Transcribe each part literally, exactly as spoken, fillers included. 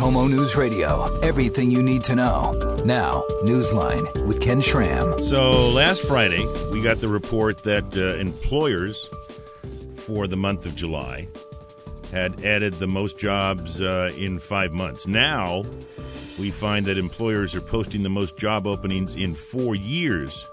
KOMO News Radio. Everything you need to know. Now, Newsline with Ken Schramm. So last Friday, we got the report that uh, employers for the month of July had added the most jobs uh, in five months. Now, we find that employers are posting the most job openings in four years.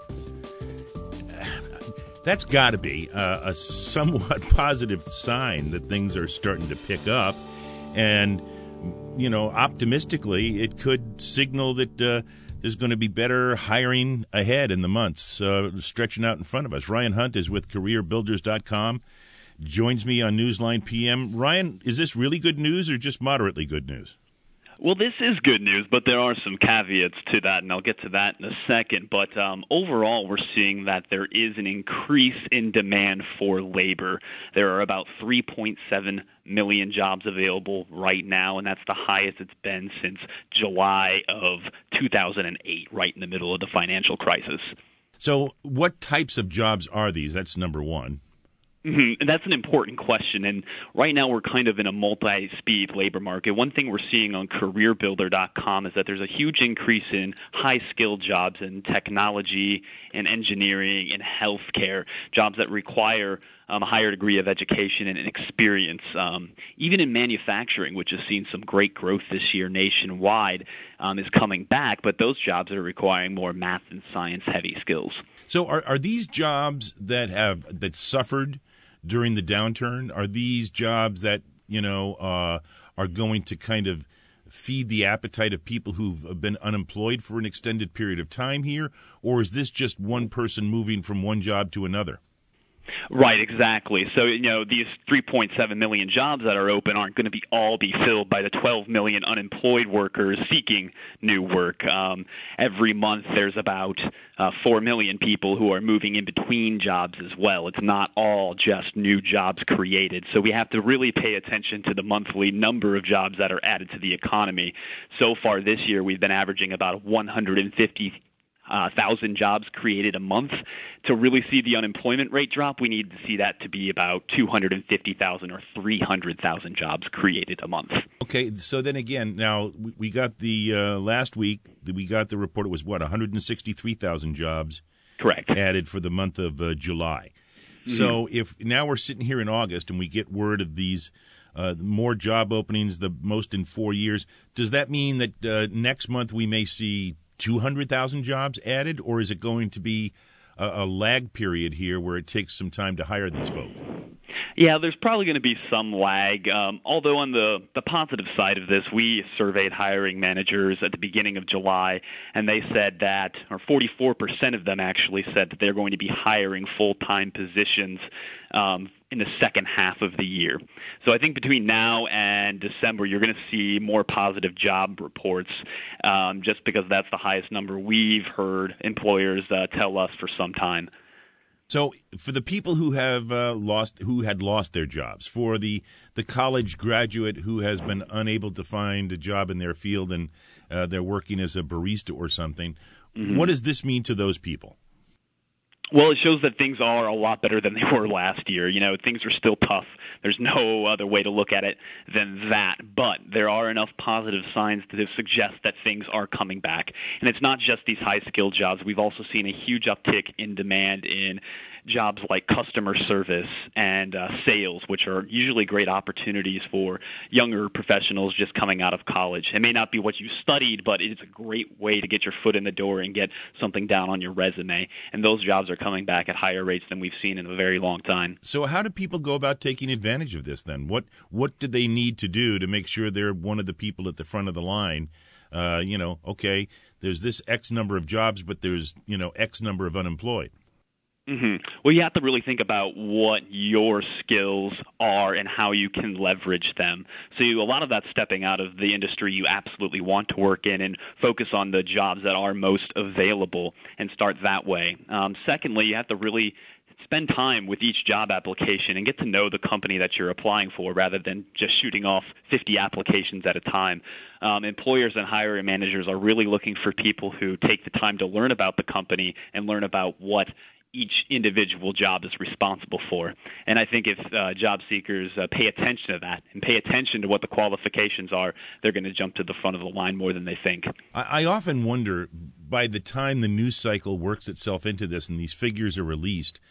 That's got to be a, a somewhat positive sign that things are starting to pick up. And, you know, optimistically, it could signal that uh, there's going to be better hiring ahead in the months uh, stretching out in front of us. Ryan Hunt is with career builders dot com, joins me on Newsline P M. Ryan, is this really good news or just moderately good news? Well, this is good news, but there are some caveats to that, and I'll get to that in a second. But um, overall, we're seeing that there is an increase in demand for labor. There are about three point seven million jobs available right now, and that's the highest it's been since July of two thousand eight, right in the middle of the financial crisis. So what types of jobs are these? That's number one. Mm-hmm. And that's an important question, and right now we're kind of in a multi-speed labor market. One thing we're seeing on career builder dot com is that there's a huge increase in high-skilled jobs in technology and engineering and healthcare, jobs that require um, a higher degree of education and experience. Um, even in manufacturing, which has seen some great growth this year nationwide, um, is coming back, but those jobs are requiring more math and science-heavy skills. So are, are these jobs that have that suffered during the downturn? Are these jobs that, you know, uh, are going to kind of feed the appetite of people who've been unemployed for an extended period of time here? Or is this just one person moving from one job to another? Right, exactly. So, you know, these three point seven million jobs that are open aren't going to be all be filled by the twelve million unemployed workers seeking new work. Um, every month there's about uh, four million people who are moving in between jobs as well. It's not all just new jobs created. So we have to really pay attention to the monthly number of jobs that are added to the economy. So far this year, we've been averaging about one hundred fifty Uh, thousand jobs created a month. To really see the unemployment rate drop, we need to see that to be about two hundred fifty thousand or three hundred thousand jobs created a month. Okay, so then again, now we got the uh, last week, we got the report, it was what, one hundred sixty-three thousand jobs Correct. added for the month of uh, July. Mm-hmm. So if now we're sitting here in August and we get word of these uh, more job openings, the most in four years, does that mean that uh, next month we may see two hundred thousand jobs added, or is it going to be a, a lag period here where it takes some time to hire these folks? Yeah, there's probably going to be some lag, um, although on the, the positive side of this, we surveyed hiring managers at the beginning of July, and they said that, or forty-four percent of them actually said that they're going to be hiring full-time positions um, in the second half of the year. So I think between now and December, you're going to see more positive job reports, um, just because that's the highest number we've heard employers uh, tell us for some time. So for the people who have uh, lost, who had lost their jobs, for the, the college graduate who has been unable to find a job in their field and uh, they're working as a barista or something, mm-hmm. what does this mean to those people? Well, it shows that things are a lot better than they were last year. You know, things are still tough. There's no other way to look at it than that. But there are enough positive signs to suggest that things are coming back. And it's not just these high-skilled jobs. We've also seen a huge uptick in demand in jobs like customer service and uh, sales, which are usually great opportunities for younger professionals just coming out of college. It may not be what you studied, but it's a great way to get your foot in the door and get something down on your resume. And those jobs are coming back at higher rates than we've seen in a very long time. So how do people go about taking advantage of this then? What what do they need to do to make sure they're one of the people at the front of the line? Uh, you know, okay, there's this X number of jobs, but there's, you know, X number of unemployed. Mm-hmm. Well, you have to really think about what your skills are and how you can leverage them. So you, a lot of that's stepping out of the industry you absolutely want to work in and focus on the jobs that are most available and start that way. Um, secondly, you have to really spend time with each job application and get to know the company that you're applying for rather than just shooting off fifty applications at a time. Um, employers and hiring managers are really looking for people who take the time to learn about the company and learn about what each individual job is responsible for. And I think if uh, job seekers uh, pay attention to that and pay attention to what the qualifications are, they're going to jump to the front of the line more than they think. I, I often wonder, by the time the news cycle works itself into this and these figures are released,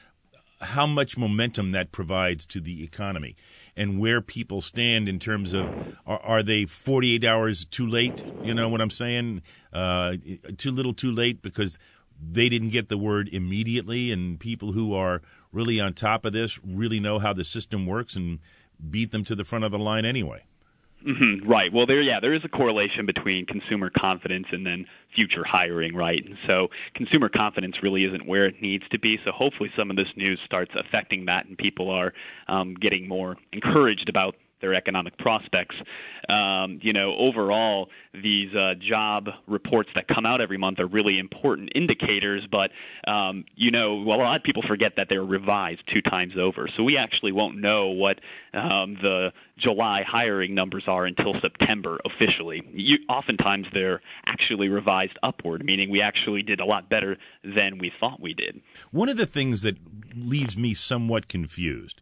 how much momentum that provides to the economy and where people stand in terms of, are, are they forty-eight hours too late? You know what I'm saying? Uh, too little too late because they didn't get the word immediately, and people who are really on top of this really know how the system works and beat them to the front of the line anyway. Mm-hmm, right. Well, there, yeah, there is a correlation between consumer confidence and then future hiring, right? And so consumer confidence really isn't where it needs to be. So hopefully some of this news starts affecting that, and people are um, getting more encouraged about their economic prospects. Um, you know, overall, these uh, job reports that come out every month are really important indicators, but, um, you know, well, a lot of people forget that they're revised two times over. So we actually won't know what um, the July hiring numbers are until September officially. You, oftentimes they're actually revised upward, meaning we actually did a lot better than we thought we did. One of the things that leaves me somewhat confused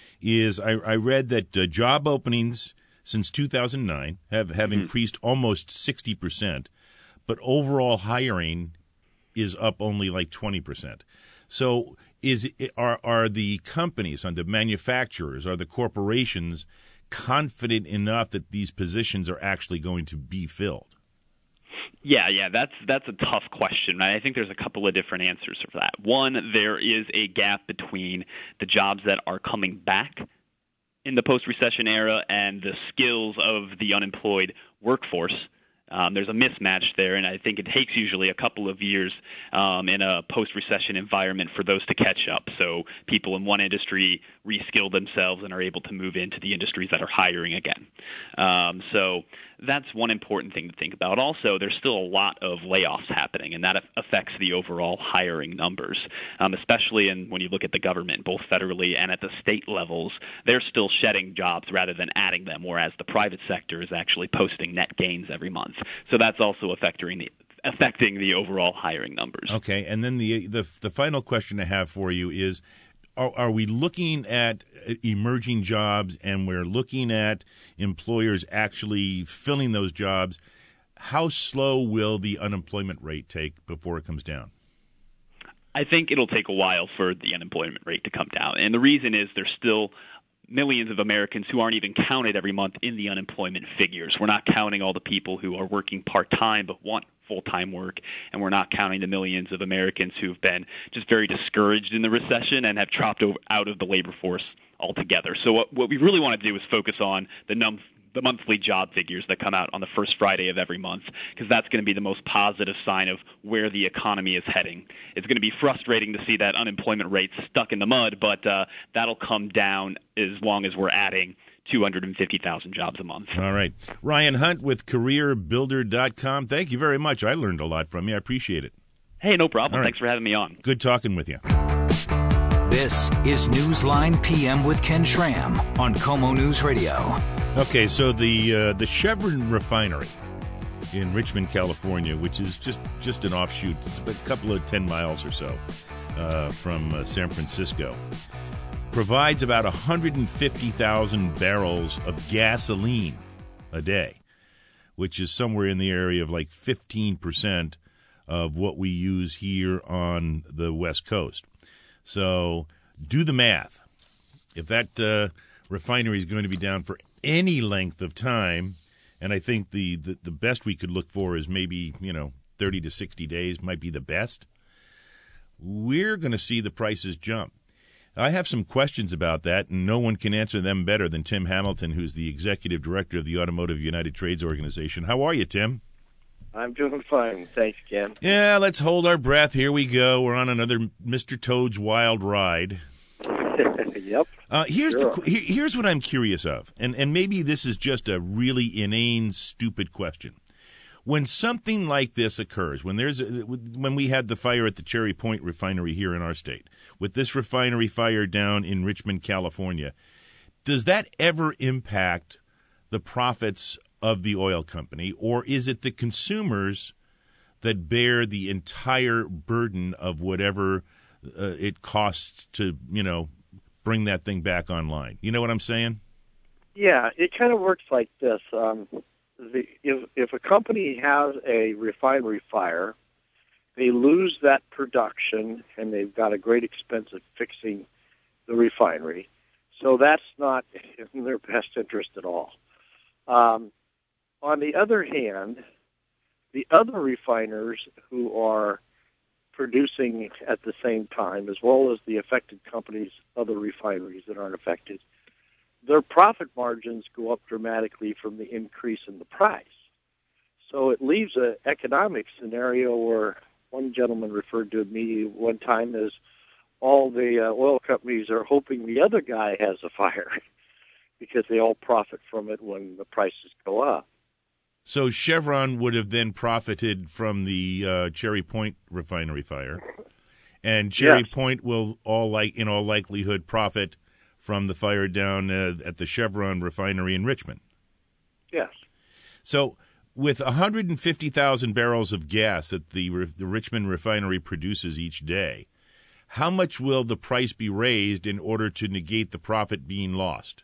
is I, I read that uh, job openings since two thousand nine have, have mm-hmm. increased almost sixty percent, but overall hiring is up only like twenty percent. So is it, are are the companies, are the manufacturers, are the corporations confident enough that these positions are actually going to be filled? Yeah, yeah, that's that's a tough question. I think there's a couple of different answers for that. One, there is a gap between the jobs that are coming back in the post-recession era and the skills of the unemployed workforce. Um, there's a mismatch there, and I think it takes usually a couple of years um, in a post-recession environment for those to catch up. So people in one industry reskill themselves and are able to move into the industries that are hiring again. Um, so that's one important thing to think about. Also, there's still a lot of layoffs happening, and that affects the overall hiring numbers, um, especially in, when you look at the government, both federally and at the state levels. They're still shedding jobs rather than adding them, whereas the private sector is actually posting net gains every month. So that's also affecting the affecting the overall hiring numbers. Okay, and then the the the final question I have for you is, are, are we looking at emerging jobs and we're looking at employers actually filling those jobs? How slow will the unemployment rate take before it comes down? I think it'll take a while for the unemployment rate to come down, and the reason is there's still millions of Americans who aren't even counted every month in the unemployment figures. We're not counting all the people who are working part-time but want full-time work, and we're not counting the millions of Americans who've been just very discouraged in the recession and have dropped over, out of the labor force altogether. So what, what we really want to do is focus on the num the monthly job figures that come out on the first Friday of every month, because that's going to be the most positive sign of where the economy is heading. It's going to be frustrating to see that unemployment rate stuck in the mud, but uh, that'll come down as long as we're adding two hundred fifty thousand jobs a month. All right. Ryan Hunt with career builder dot com. Thank you very much. I learned a lot from you. I appreciate it. Hey, no problem. Right. Thanks for having me on. Good talking with you. This is Newsline P M with Ken Schramm on KOMO News Radio. Okay, so the uh, the Chevron refinery in Richmond, California, which is just, just an offshoot, it's a couple of ten miles or so uh, from uh, San Francisco, provides about one hundred fifty thousand barrels of gasoline a day, which is somewhere in the area of like fifteen percent of what we use here on the West Coast. So do the math. If that uh, refinery is going to be down for any length of time, and I think the, the, the best we could look for is maybe, you know, thirty to sixty days might be the best, we're going to see the prices jump. I have some questions about that, and no one can answer them better than Tim Hamilton, who's the executive director of the Automotive United Trades Organization. How are you, Tim? I'm doing fine. Thanks, Ken. Yeah, let's hold our breath. Here we go. We're on another Mister Toad's Wild Ride. Yep. Uh, here's sure. the here's what I'm curious of, and and maybe this is just a really inane, stupid question. When something like this occurs, when there's a, when we had the fire at the Cherry Point refinery here in our state, with this refinery fire down in Richmond, California, does that ever impact the profits of the oil company, or is it the consumers that bear the entire burden of whatever uh, it costs to, you know, bring that thing back online. You know what I'm saying? Yeah, it kind of works like this. Um, the, if, if a company has a refinery fire, they lose that production, and they've got a great expense of fixing the refinery. So that's not in their best interest at all. Um, on the other hand, the other refiners who are producing at the same time, as well as the affected companies, other refineries that aren't affected, their profit margins go up dramatically from the increase in the price. So it leaves an economic scenario where one gentleman referred to me one time as all the uh, oil companies are hoping the other guy has a fire because they all profit from it when the prices go up. So Chevron would have then profited from the uh, Cherry Point refinery fire, and Cherry Yes. Point will all like in all likelihood profit from the fire down uh, at the Chevron refinery in Richmond. Yes. So with one hundred fifty thousand barrels of gas that the the Richmond refinery produces each day, how much will the price be raised in order to negate the profit being lost?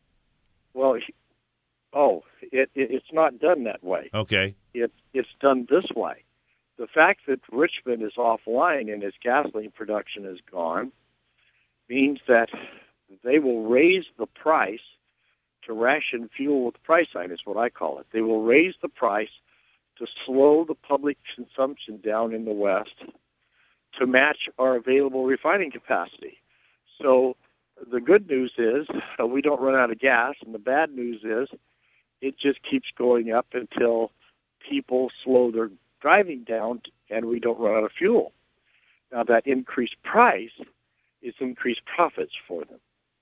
Well, oh, it, it, it's not done that way. Okay. It, it's done this way. The fact that Richmond is offline and its gasoline production is gone means that they will raise the price to ration fuel with the price sign, is what I call it. They will raise the price to slow the public consumption down in the West to match our available refining capacity. So the good news is uh, we don't run out of gas, and the bad news is it just keeps going up until people slow their driving down and we don't run out of fuel. Now, that increased price is increased profits for them.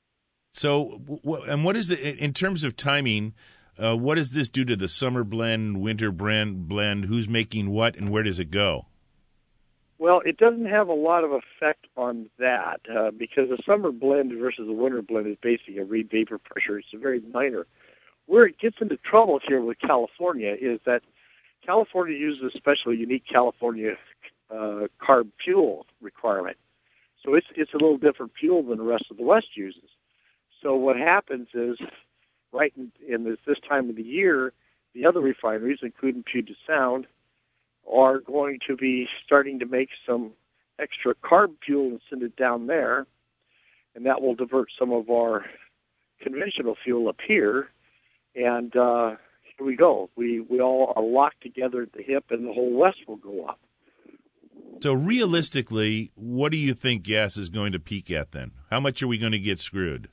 So, w- and what is the, in terms of timing, uh, what does this do to the summer blend, winter blend, blend? Who's making what, and where does it go? Well, it doesn't have a lot of effect on that uh, because a summer blend versus a winter blend is basically a Reid vapor pressure. It's a very minor. Where it gets into trouble here with California is that California uses a special, unique California uh, carb fuel requirement. So it's it's a little different fuel than the rest of the West uses. So what happens is, right in, in this, this time of the year, the other refineries, including Puget Sound, are going to be starting to make some extra carb fuel and send it down there, and that will divert some of our conventional fuel up here. And uh, here we go. We we all are locked together at the hip, and the whole West will go up. So realistically, what do you think gas is going to peak at then? How much are we going to get screwed?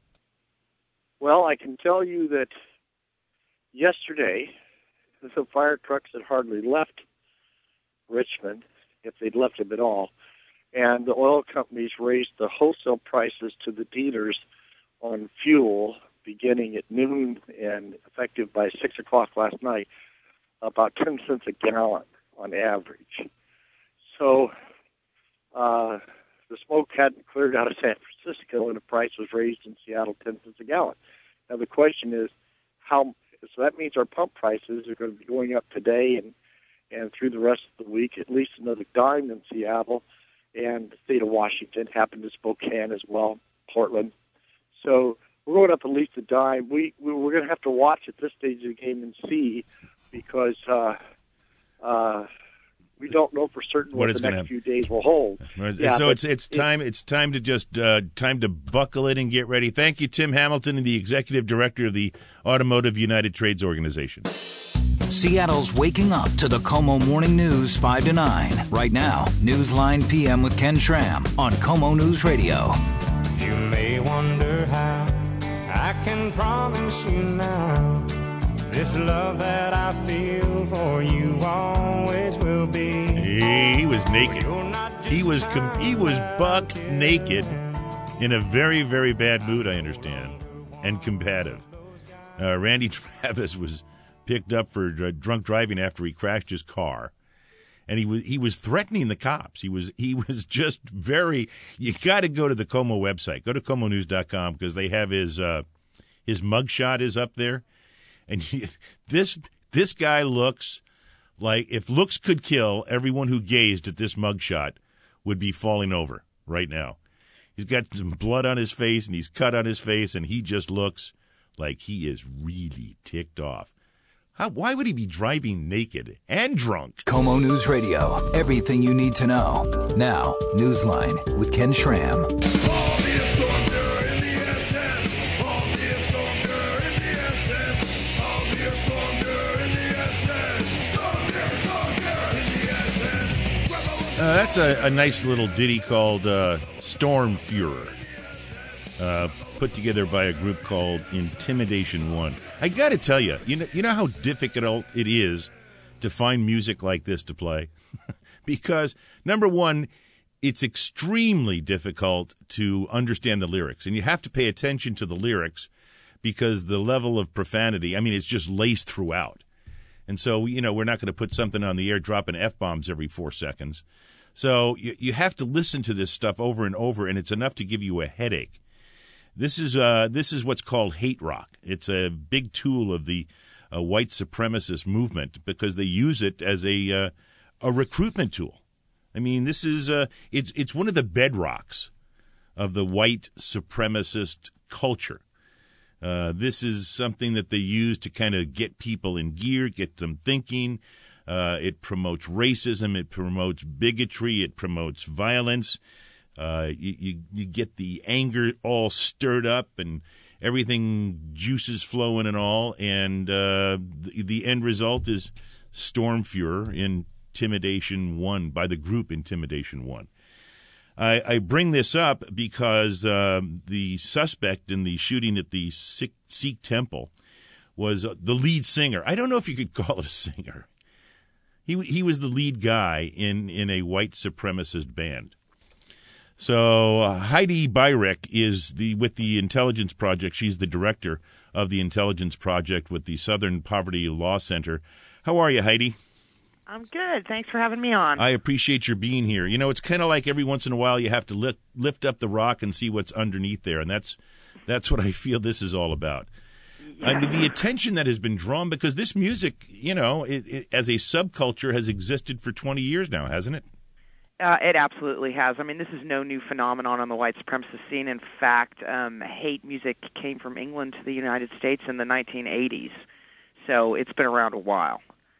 Well, I can tell you that yesterday, the fire trucks had hardly left Richmond, if they'd left them at all, and the oil companies raised the wholesale prices to the dealers on fuel beginning at noon and effective by six o'clock last night, about ten cents a gallon on average. So uh, the smoke hadn't cleared out of San Francisco, and the price was raised in Seattle ten cents a gallon. Now the question is, how? So that means our pump prices are going to be going up today and and through the rest of the week, at least another dime in Seattle, and the state of Washington, happened to Spokane as well, Portland. So we're going up at least a dime. We, we we're going to have to watch at this stage of the game and see, because uh, uh, we don't know for certain what, what the next happen. few days will hold. Right. Yeah, so but it's it's time it's time to just uh, time to buckle in and get ready. Thank you, Tim Hamilton, the executive director of the Automotive United Trades Organization. Seattle's waking up to the Como Morning News five to nine. Right now, Newsline P M with Ken Schramm on Como News Radio. You may wonder how I can promise you now this love that I feel for you always will be. He was naked. He was com- he was buck naked in a very, very bad mood, I understand, and combative. Uh, Randy Travis was picked up for uh, drunk driving after he crashed his car, and he was he was threatening the cops. He was he was just very. You got to go to the Como website. Go to como news dot com because they have his uh, his mugshot is up there, and he, this this guy looks like if looks could kill, everyone who gazed at this mugshot would be falling over. right now. He's got some blood on his face, and he's cut on his face, and he just looks like he is really ticked off. How, why would he be driving naked and drunk? Como News Radio. Everything you need to know. Now, Newsline with Ken Schramm. Uh, that's a, a nice little ditty called uh, Storm Fuhrer, uh, put together by a group called Intimidation One. I got to tell you, you know, you know how difficult it is to find music like this to play? Because, number one, it's extremely difficult to understand the lyrics, and you have to pay attention to the lyrics because the level of profanity, I mean, it's just laced throughout. And so, you know, we're not going to put something on the air dropping F-bombs every four seconds. So you, you have to listen to this stuff over and over, and it's enough to give you a headache. This is uh, this is what's called hate rock. It's a big tool of the uh, white supremacist movement because they use it as a uh, a recruitment tool. I mean, this is uh, it's it's one of the bedrocks of the white supremacist culture. Uh, this is something that they use to kind of get people in gear, get them thinking. Uh, it promotes racism. It promotes bigotry. It promotes violence. Uh, you, you, you get the anger all stirred up and everything juices flowing and all. And uh, the, the end result is Storm Fuhrer, Intimidation One, by the group Intimidation One. I, I bring this up because uh, the suspect in the shooting at the Sikh, Sikh temple was the lead singer. I don't know if you could call it a singer. He he was the lead guy in, in a white supremacist band. So uh, Heidi Beirich is the with the Intelligence Project. She's the director of the Intelligence Project with the Southern Poverty Law Center. How are you, Heidi? I'm good. Thanks for having me on. I appreciate your being here. You know, it's kind of like every once in a while you have to lift, lift up the rock and see what's underneath there, and that's that's what I feel this is all about. Yeah. I mean, the attention that has been drawn, because this music, you know, it, it, as a subculture has existed for twenty years now, hasn't it? Uh, it absolutely has. I mean, this is no new phenomenon on the white supremacist scene. In fact, um, hate music came from England to the United States in the nineteen eighties, so it's been around a while.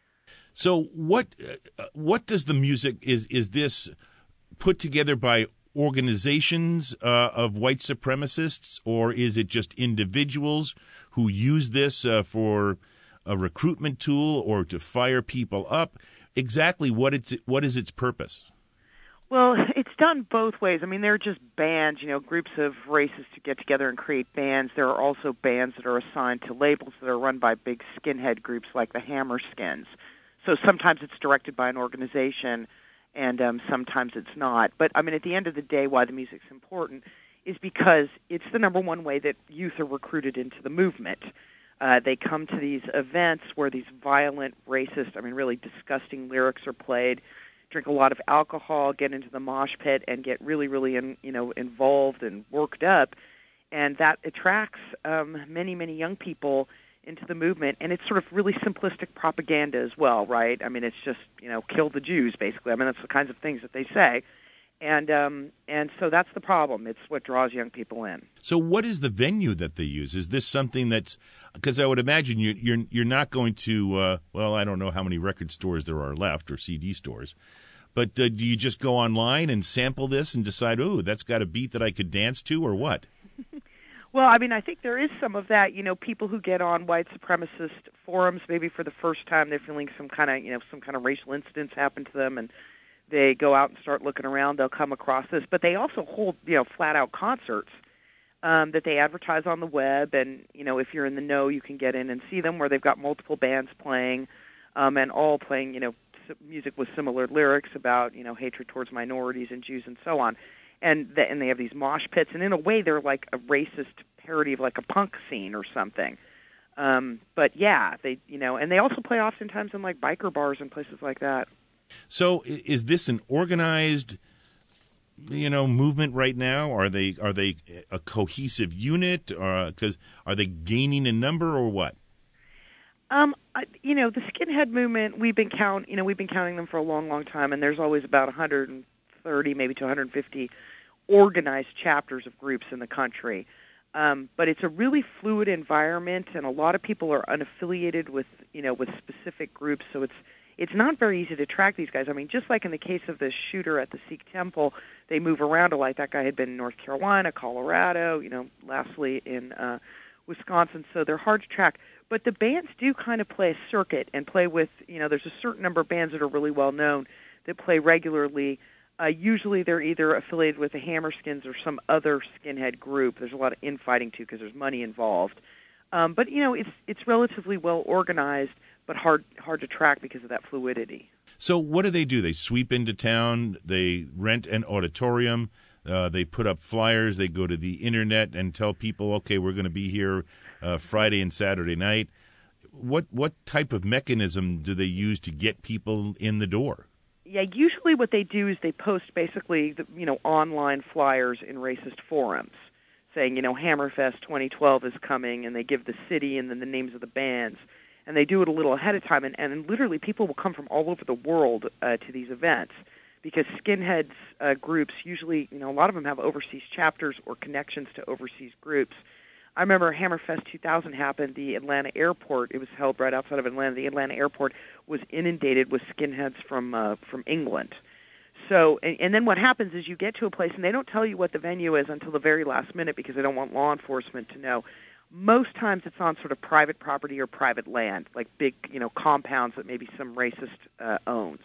So what uh, what does the music, is is this put together by organizations uh, of white supremacists, or is it just individuals who use this uh, for a recruitment tool or to fire people up? Exactly what it's what is its purpose? Well, it's done both ways. I mean, there are just bands, you know, groups of racists who get together and create bands. There are also bands that are assigned to labels that are run by big skinhead groups like the Hammerskins. So sometimes it's directed by an organization, and um, sometimes it's not. But, I mean, at the end of the day, why the music's important is because it's the number one way that youth are recruited into the movement. Uh, they come to these events where these violent, racist, I mean, really disgusting lyrics are played, drink a lot of alcohol, get into the mosh pit, and get really, really, in, you know, involved and worked up. And that attracts um, many, many young people into the movement, and it's sort of really simplistic propaganda as well, right? I mean, it's just, you know, kill the Jews, basically. I mean, that's the kinds of things that they say. And um, and so that's the problem. It's what draws young people in. So what is the venue that they use? Is this something that's, because I would imagine you, you're you're not going to, uh, well, I don't know how many record stores there are left or C D stores, but uh, do you just go online and sample this and decide, oh, that's got a beat that I could dance to, or what? Well, I mean, I think there is some of that. You know, people who get on white supremacist forums, maybe for the first time, they're feeling some kind of, you know, some kind of racial incidents happen to them, and they go out and start looking around. They'll come across this, but they also hold, you know, flat-out concerts um, that they advertise on the web. And you know, if you're in the know, you can get in and see them, where they've got multiple bands playing, um, and all playing, you know, music with similar lyrics about, you know, hatred towards minorities and Jews and so on. And the, and they have these mosh pits, and in a way, they're like a racist parody of like a punk scene or something. Um, but yeah, they, you know, and they also play oftentimes in like biker bars and places like that. So, is this an organized, you know, movement right now? Are they are they a cohesive unit? Because are they gaining in number or what? Um, I, you know, the skinhead movement, we've been count, you know, we've been counting them for a long, long time, and there's always about one hundred thirty, maybe to one hundred fifty organized chapters of groups in the country. Um, but it's a really fluid environment, and a lot of people are unaffiliated with, you know, with specific groups. So it's it's not very easy to track these guys. I mean, just like in the case of the shooter at the Sikh temple, they move around a lot. That guy had been in North Carolina, Colorado, you know, lastly in uh, Wisconsin. So they're hard to track. But the bands do kind of play a circuit and play with, you know, there's a certain number of bands that are really well known that play regularly. Uh, usually they're either affiliated with the Hammerskins or some other skinhead group. There's a lot of infighting, too, because there's money involved. Um, but, you know, it's it's relatively well organized, but hard hard to track because of that fluidity. So what do they do? They sweep into town, they rent an auditorium, uh, they put up flyers, they go to the Internet and tell people, okay, we're going to be here uh, Friday and Saturday night. What what type of mechanism do they use to get people in the door? Yeah, usually what they do is they post basically, the, you know, online flyers in racist forums saying, you know, Hammerfest twenty twelve is coming, and they give the city and then the names of the bands. And they do it a little ahead of time, and, and literally people will come from all over the world uh, to these events because skinheads uh, groups usually, you know, a lot of them have overseas chapters or connections to overseas groups. I remember Hammerfest two thousand happened, the Atlanta airport, it was held right outside of Atlanta, the Atlanta airport was inundated with skinheads from uh, from England. So, and, and then what happens is you get to a place, and they don't tell you what the venue is until the very last minute because they don't want law enforcement to know. Most times it's on sort of private property or private land, like big, you know, compounds that maybe some racist uh, owns.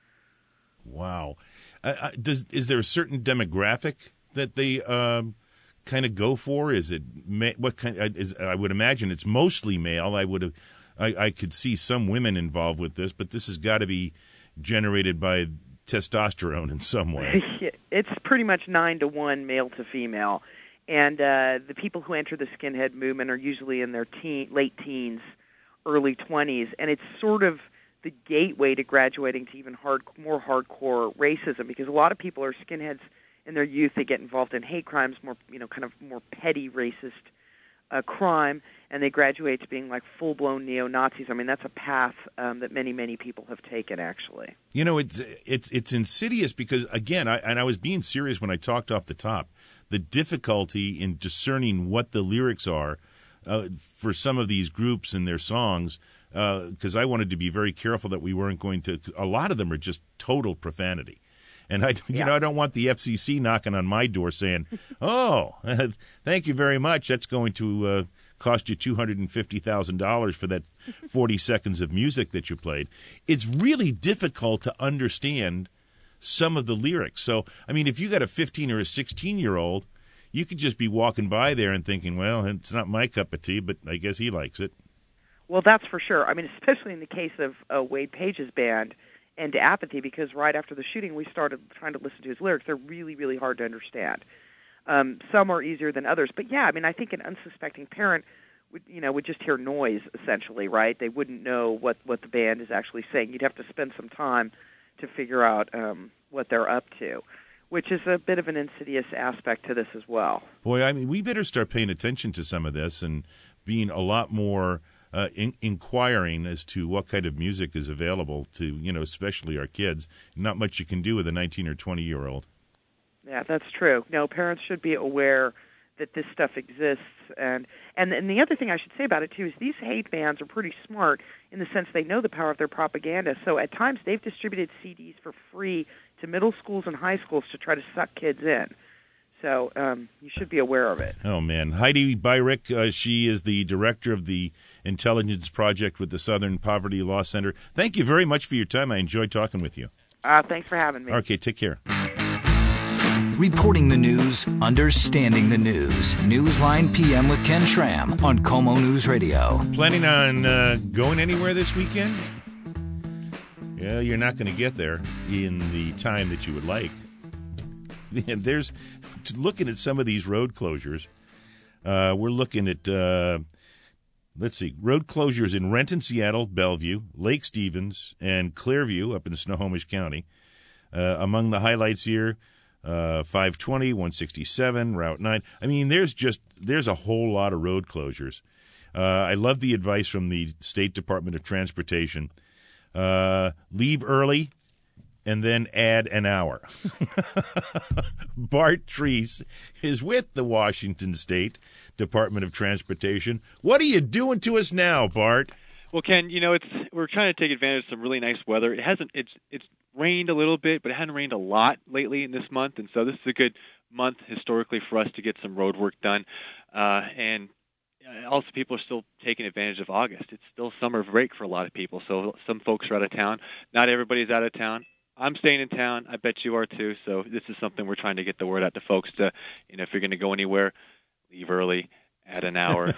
Wow. Uh, does is there a certain demographic that they um, kind of go for? Is it ma- what kind? Uh, is I would imagine it's mostly male. I would have, I, I could see some women involved with this, but this has got to be generated by testosterone in some way. It's pretty much nine to one male to female. And uh, the people who enter the skinhead movement are usually in their teen, late teens, early twenties, and it's sort of the gateway to graduating to even hard, more hardcore racism. Because a lot of people are skinheads in their youth; they get involved in hate crimes, more you know, kind of more petty racist uh, crime, and they graduate to being like full-blown neo-Nazis. I mean, that's a path um, that many, many people have taken. Actually, you know, it's it's it's insidious because again, I, and I was being serious when I talked off the top. The difficulty in discerning what the lyrics are uh, for some of these groups and their songs, because uh, I wanted to be very careful that we weren't going to. A lot of them are just total profanity, and I, you yeah. know, I don't want the F C C knocking on my door saying, "Oh, thank you very much. That's going to uh, cost you two hundred and fifty thousand dollars for that forty seconds of music that you played." It's really difficult to understand some of the lyrics. So, I mean, if you got a fifteen or a sixteen-year-old, you could just be walking by there and thinking, well, it's not my cup of tea, but I guess he likes it. Well, that's for sure. I mean, especially in the case of uh, Wade Page's band, End to Apathy, because right after the shooting, we started trying to listen to his lyrics. They're really, really hard to understand. Um, some are easier than others. But, yeah, I mean, I think an unsuspecting parent would, you know, would just hear noise, essentially, right? They wouldn't know what, what the band is actually saying. You'd have to spend some time to figure out um, what they're up to, which is a bit of an insidious aspect to this as well. Boy, I mean, we better start paying attention to some of this and being a lot more uh, in- inquiring as to what kind of music is available to, you know, especially our kids. Not much you can do with a nineteen or twenty-year-old. Yeah, that's true. No, parents should be aware that this stuff exists. And, and and the other thing I should say about it, too, is these hate bands are pretty smart in the sense they know the power of their propaganda. So at times they've distributed C Ds for free to middle schools and high schools to try to suck kids in. So um, you should be aware of it. Oh, man. Heidi Beirich, uh, she is the director of the Intelligence Project with the Southern Poverty Law Center. Thank you very much for your time. I enjoyed talking with you. Uh, thanks for having me. Okay, take care. Reporting the news, understanding the news. Newsline P M with Ken Schramm on KOMO News Radio. Planning on uh, going anywhere this weekend? Yeah, you're not going to get there in the time that you would like. And there's looking at some of these road closures. Uh, we're looking at, uh, let's see, road closures in Renton, Seattle, Bellevue, Lake Stevens, and Clearview up in Snohomish County. Uh, among the highlights here, Uh, five twenty, one sixty-seven, Route nine. I mean, there's just, there's a whole lot of road closures. Uh, I love the advice from the State Department of Transportation. Uh, leave early, and then add an hour. Bart Treese is with the Washington State Department of Transportation. What are you doing to us now, Bart? Well, Ken, you know, it's we're trying to take advantage of some really nice weather. It hasn't it's it's rained a little bit, but it hadn't rained a lot lately in this month, and so this is a good month historically for us to get some road work done. Uh, and also, people are still taking advantage of August. It's still summer break for a lot of people, so some folks are out of town. Not everybody's out of town. I'm staying in town. I bet you are too. So this is something we're trying to get the word out to folks to, you know, if you're going to go anywhere, leave early. Add an hour.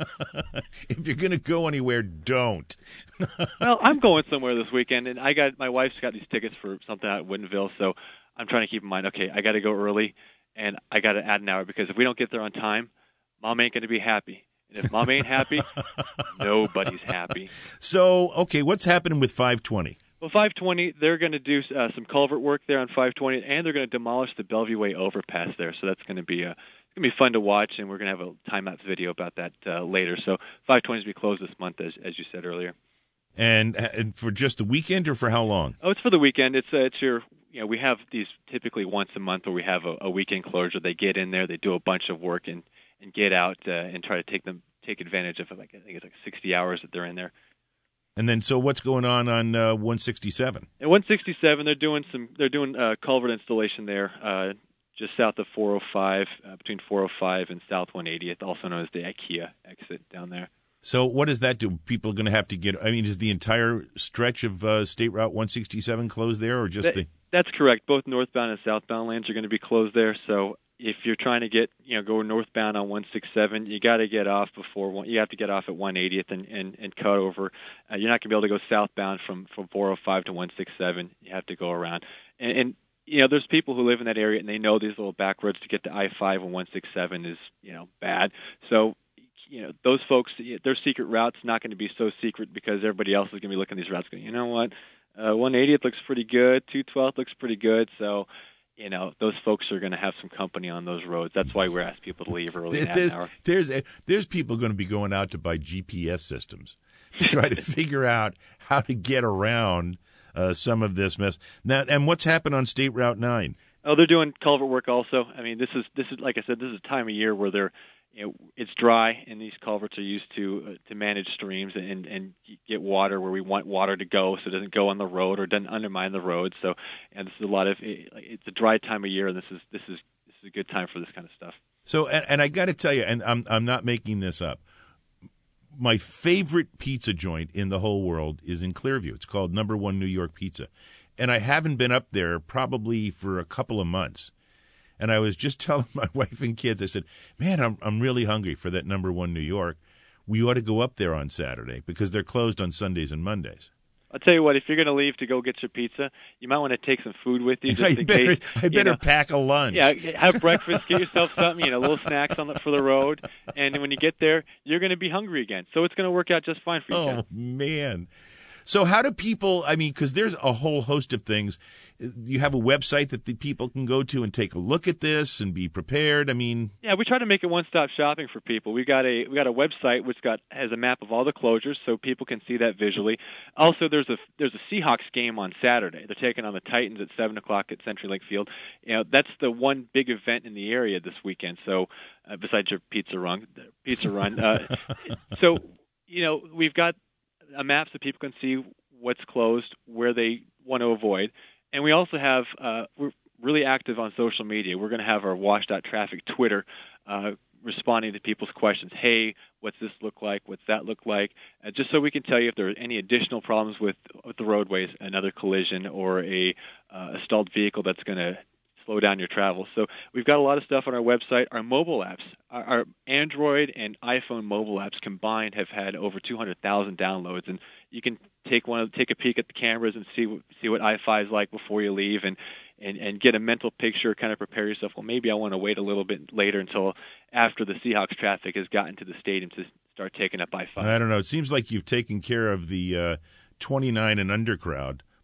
If you're going to go anywhere, don't. Well, I'm going somewhere this weekend, and I got my wife's got these tickets for something out at Woodinville, so I'm trying to keep in mind, okay, I got to go early, and I got to add an hour, because if we don't get there on time, Mom ain't going to be happy. And if Mom ain't happy, nobody's happy. So, okay, what's happening with five twenty? Well, five twenty, they're going to do uh, some culvert work there on five twenty, and they're going to demolish the Bellevue Way overpass there, so that's going to be a It's going to be fun to watch, and we're going to have a time-lapse video about that uh, later. So five twenty is going to be closed this month, as as you said earlier. And, and for just the weekend, or for how long? Oh, it's for the weekend. It's uh, it's your you know we have these typically once a month where we have a, a weekend closure. They get in there, they do a bunch of work, and, and get out uh, and try to take them take advantage of it. Like I think it's like sixty hours that they're in there. And then, so what's going on on uh, one sixty-seven? At one sixty-seven, they're doing some they're doing uh, culvert installation there. Uh, just south of four oh five, uh, between four oh five and South one eightieth, also known as the IKEA exit down there. So what does that do? People are going to have to get, I mean, is the entire stretch of uh, State Route one sixty-seven closed there, or just that, the... That's correct. Both northbound and southbound lanes are going to be closed there. So if you're trying to get, you know, go northbound on one sixty-seven, you got to get off before, one, you have to get off at one eightieth and, and, and cut over. Uh, you're not going to be able to go southbound from, from four oh five to one sixty-seven. You have to go around. And, and you know, there's people who live in that area, and they know these little back roads to get to I five and one sixty-seven is, you know, bad. So, you know, those folks, their secret route's not going to be so secret, because everybody else is going to be looking at these routes going, you know what, uh, one eightieth looks pretty good, two twelve looks pretty good. So, you know, those folks are going to have some company on those roads. That's why we're asking people to leave early. There's, an hour. there's, there's people going to be going out to buy G P S systems to try to figure out how to get around uh, some of this mess. Now, and what's happened on State Route nine? Oh, they're doing culvert work also. I mean, this is this is like I said, this is a time of year where they're, you know, it's dry, and these culverts are used to uh, to manage streams and and get water where we want water to go, so it doesn't go on the road or doesn't undermine the road. So, and this is a lot of it's a dry time of year, and this is this is this is a good time for this kind of stuff. So, and, and I got to tell you, and I'm I'm not making this up. My favorite pizza joint in the whole world is in Clearview. It's called Number One New York Pizza, and I haven't been up there probably for a couple of months. And I was just telling my wife and kids, I said, man, I'm I'm really hungry for that Number One New York. We ought to go up there on Saturday, because they're closed on Sundays and Mondays. I'll tell you what, if you're going to leave to go get your pizza, you might want to take some food with you, just I in better, case. I better you know, pack a lunch. Yeah, have breakfast, get yourself something, you know, little snacks on the, for the road. And when you get there, you're going to be hungry again. So it's going to work out just fine for you, Oh, Ken. man. So how do people, I mean, because there's a whole host of things. You have a website that the people can go to and take a look at this and be prepared. I mean, yeah, we try to make it one-stop shopping for people. We got a we got a website which got has a map of all the closures, so people can see that visually. Also, there's a there's a Seahawks game on Saturday. They're taking on the Titans at seven o'clock at CenturyLink Field. You know, that's the one big event in the area this weekend. So, uh, besides your pizza run, pizza run. Uh, so, you know, we've got a map so people can see what's closed, where they want to avoid. And we also have, uh, we're really active on social media. We're going to have our WashDOT Traffic Twitter uh, responding to people's questions. Hey, what's this look like? What's that look like? Uh, just so we can tell you if there are any additional problems with, with the roadways, another collision, or a, uh, a stalled vehicle that's going to slow down your travel. So we've got a lot of stuff on our website. Our mobile apps, our, our Android and iPhone mobile apps combined have had over two hundred thousand downloads, and you can take one, take a peek at the cameras and see see what I five is like before you leave, and, and, and get a mental picture, kind of prepare yourself. Well, maybe I want to wait a little bit later until after the Seahawks traffic has gotten to the stadium to start taking up I five. I don't know. It seems like you've taken care of the uh, twenty-nine and under crowd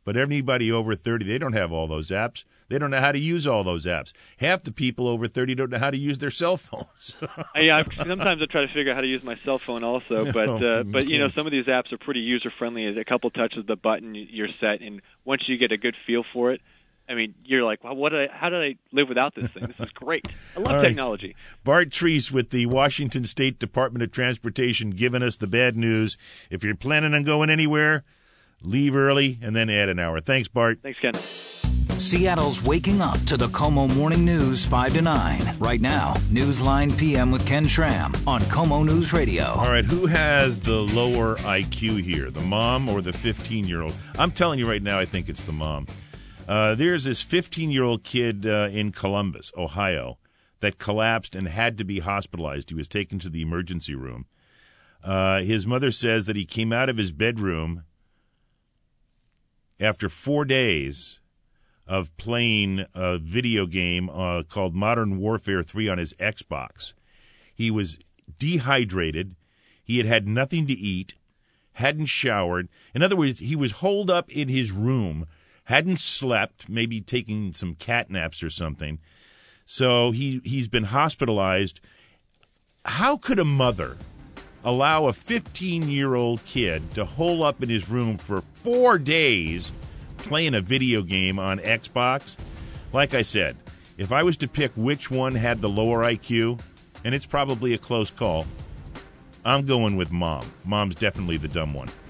But anybody over thirty, they don't have all those apps. They don't know how to use all those apps. Half the people over thirty don't know how to use their cell phones. yeah, I've, sometimes I try to figure out how to use my cell phone also, but uh, but you know, some of these apps are pretty user friendly. A couple touches of the button, you're set, and once you get a good feel for it, I mean, you're like, well, what? Did I, how did I live without this thing? This is great. I love right. technology. Bart Treese with the Washington State Department of Transportation giving us the bad news. If you're planning on going anywhere, leave early and then add an hour. Thanks, Bart. Thanks, Ken. Seattle's waking up to the KOMO Morning News five to nine. Right now, Newsline P M with Ken Schramm on KOMO News Radio. All right, who has the lower I Q here, the mom or the fifteen-year-old? I'm telling you right now, I think it's the mom. Uh, there's this fifteen-year-old kid uh, in Columbus, Ohio, that collapsed and had to be hospitalized. He was taken to the emergency room. Uh, his mother says that he came out of his bedroom after four days of playing a video game uh, called Modern Warfare three on his Xbox. He was dehydrated. He had had nothing to eat, hadn't showered. In other words, he was holed up in his room, hadn't slept, maybe taking some cat naps or something. So he, he's been hospitalized. How could a mother allow a fifteen-year-old kid to hole up in his room for four days playing a video game on Xbox? Like I said, if I was to pick which one had the lower I Q, and it's probably a close call, I'm going with mom. Mom's definitely the dumb one.